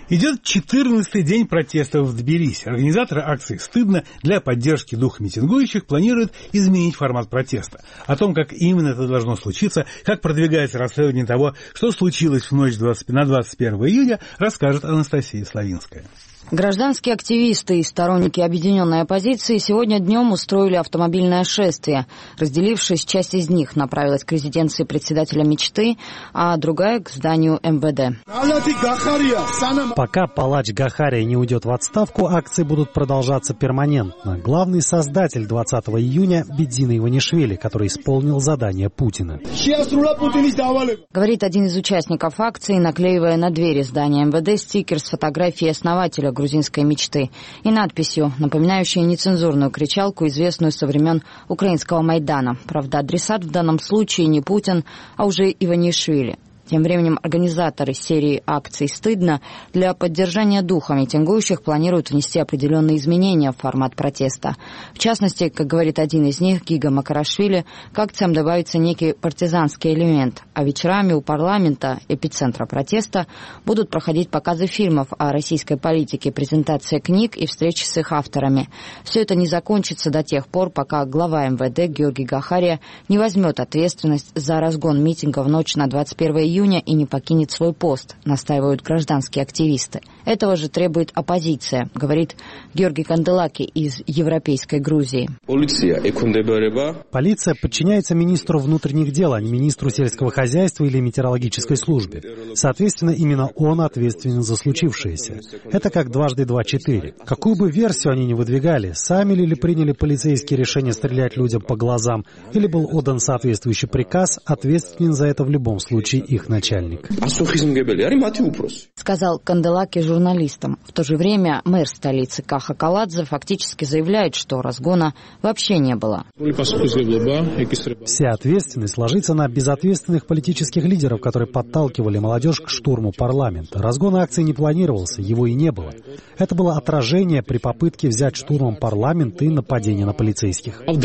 Идет 14-й день протестов в Тбилиси. Организаторы акции «Стыдно» для поддержки духа митингующих планируют изменить формат протеста. О том, как именно это должно случиться, как продвигается расследование того, что случилось в ночь на 21 июня, расскажет Анастасия Славинская. Гражданские активисты и сторонники объединенной оппозиции сегодня днем устроили автомобильное шествие. Разделившись, часть из них направилась к резиденции председателя «Мечты», а другая — к зданию МВД. Пока палач Гахария не уйдет в отставку, акции будут продолжаться перманентно. Главный создатель 20 июня — Бедзина Иванишвили, который исполнил задание Путина. Говорит один из участников акции, наклеивая на двери здания МВД стикер с фотографией основателя грузинской «Мечты» и надписью, напоминающей нецензурную кричалку, известную со времен украинского Майдана. Правда, адресат в данном случае не Путин, а уже Иванишвили. Тем временем организаторы серии акций «Стыдно» для поддержания духа митингующих планируют внести определенные изменения в формат протеста. В частности, как говорит один из них, Гига Макарашвили, к акциям добавится некий партизанский элемент, а вечерами у парламента, эпицентра протеста, будут проходить показы фильмов о российской политике, презентация книг и встречи с их авторами. Все это не закончится до тех пор, пока глава МВД Георгий Гахария не возьмет ответственность за разгон митинга в ночь на 21 июня и не покинет свой пост, настаивают гражданские активисты. Этого же требует оппозиция, говорит Георгий Канделаки из Европейской Грузии. Полиция подчиняется министру внутренних дел, а не министру сельского хозяйства или метеорологической службе. Соответственно, именно он ответственен за случившееся. Это как дважды два — 4. Какую бы версию они ни выдвигали, сами ли приняли полицейские решение стрелять людям по глазам, или был отдан соответствующий приказ, ответственен за это в любом случае их начальник. Сказал Канделаки журналистам. В то же время мэр столицы Каха Каладзе фактически заявляет, что разгона вообще не было. Вся ответственность ложится на безответственных политических лидеров, которые подталкивали молодежь к штурму парламента. Разгон акции не планировался, его и не было. Это было отражение при попытке взять штурмом парламент и нападение на полицейских. В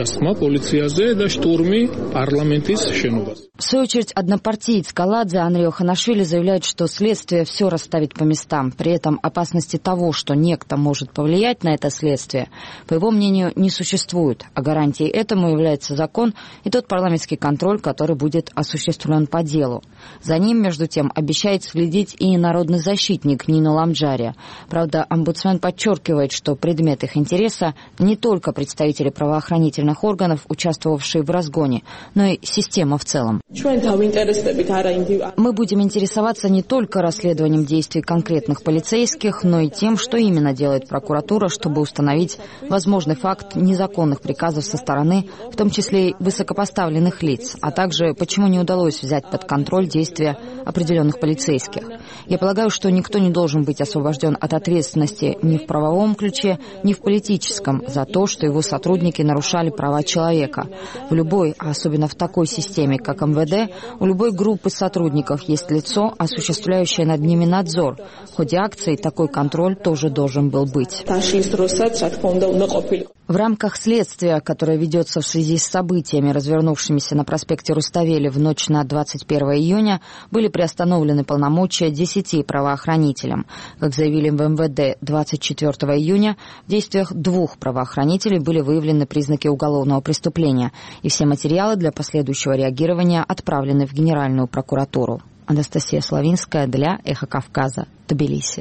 свою очередь, однопартиец Каладзе Анрио Ханашвили заявляет, что следствие все расставит по местам. При этом опасности того, что некто может повлиять на это следствие, по его мнению, не существует. А гарантией этому является закон и тот парламентский контроль, который будет осуществлен по делу. За ним, между тем, обещает следить и народный защитник Нино Ламджария. Правда, омбудсмен подчеркивает, что предмет их интереса не только представители правоохранительных органов, участвовавшие в разгоне, но и система в целом. Мы будем интересоваться не только расследованием действий конкретных полицейских, но и тем, что именно делает прокуратура, чтобы установить возможный факт незаконных приказов со стороны, в том числе и высокопоставленных лиц, а также почему не удалось взять под контроль действия определенных полицейских. Я полагаю, что никто не должен быть освобожден от ответственности ни в правовом ключе, ни в политическом за то, что его сотрудники нарушали права человека. В любой, а особенно в такой системе, как МВД, у любой группы сотрудников есть лицо, осуществляющее над ними надзор. В ходе акции такой контроль тоже должен был быть. В рамках следствия, которое ведется в связи с событиями, развернувшимися на проспекте Руставели в ночь на 21 июня, были приостановлены полномочия 10 правоохранителям. Как заявили в МВД 24 июня, в действиях 2 правоохранителей были выявлены признаки уголовного преступления, и все материалы для последующего реагирования отправлены в Генеральную прокуратуру. Анастасия Славинская для «Эхо Кавказа», Тбилиси.